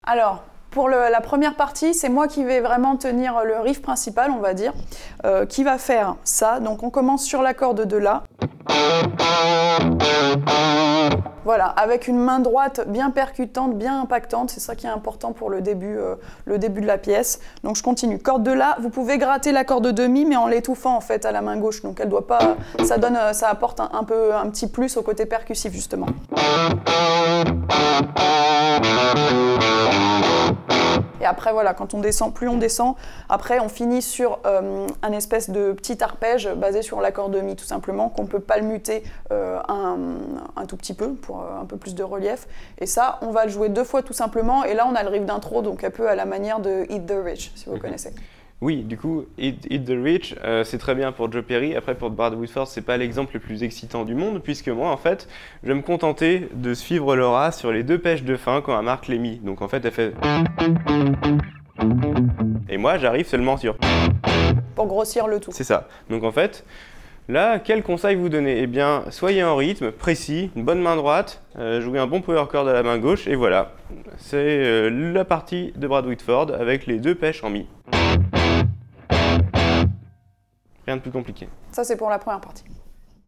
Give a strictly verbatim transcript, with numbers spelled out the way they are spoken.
Alors, pour le, la première partie, c'est moi qui vais vraiment tenir le riff principal, on va dire, euh, qui va faire ça. Donc on commence sur la corde de La. Voilà, avec une main droite bien percutante, bien impactante, c'est ça qui est important pour le début, euh, le début de la pièce. Donc je continue, corde de La, vous pouvez gratter la corde de Mi, mais en l'étouffant en fait à la main gauche, donc elle doit pas, ça donne, ça apporte un, un peu, un petit plus au côté percussif justement. Et après, voilà, quand on descend, plus on descend, après on finit sur euh, un espèce de petit arpège basé sur l'accord de Mi, tout simplement, qu'on peut palmuter euh, un, un tout petit peu, pour euh, un peu plus de relief. Et ça, on va le jouer deux fois tout simplement, et là on a le riff d'intro, donc un peu à la manière de Eat the Rich, si vous Okay. connaissez. Oui, du coup, Eat, Eat the Rich, euh, c'est très bien pour Joe Perry. Après, pour Brad Whitford, c'est pas l'exemple le plus excitant du monde, puisque moi, en fait, je vais me contenter de suivre Laura sur les deux pêches de fin quand elle marque les Mi. Donc, en fait, elle fait... Et moi, j'arrive seulement sur... Pour grossir le tout. C'est ça. Donc, en fait, là, quel conseil vous donner? Eh bien, soyez en rythme, précis, une bonne main droite, euh, jouez un bon power chord à la main gauche, et voilà. C'est euh, la partie de Brad Whitford avec les deux pêches en Mi. Rien de plus compliqué. Ça, c'est pour la première partie.